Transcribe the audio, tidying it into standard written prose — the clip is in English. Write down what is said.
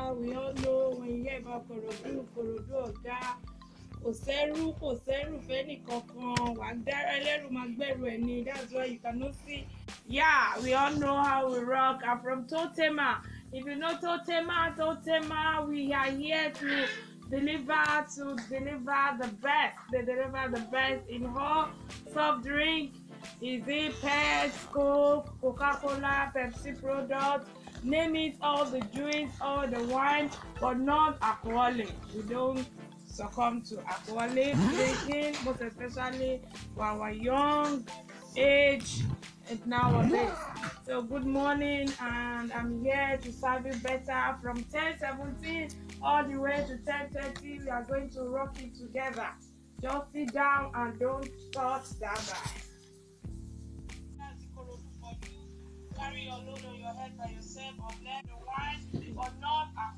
We all know when you hear about Korodu Oga. Kò sẹ́rù fẹ́ni kankan. Wà á dára ẹlẹ́rù máa gbẹ̀rù ẹ̀ ni. That's why you cannot see. Yeah, we all know how we rock. I'm from Totema. If you know Totema, we are here to deliver the best. They deliver the best in all soft drink. Is it Pet, Coke, Coca-Cola, Pepsi products? Name it, all the drinks, all the wine, but not alcoholic. We don't succumb to alcoholic drinking, most especially for our young age and nowadays. So good morning, and I'm here to serve you better from 10:17 all the way to 10:30. We are going to rock it together. Just sit down and don't touch that bag. Carry your load on your head by yourself, or let the wine, but not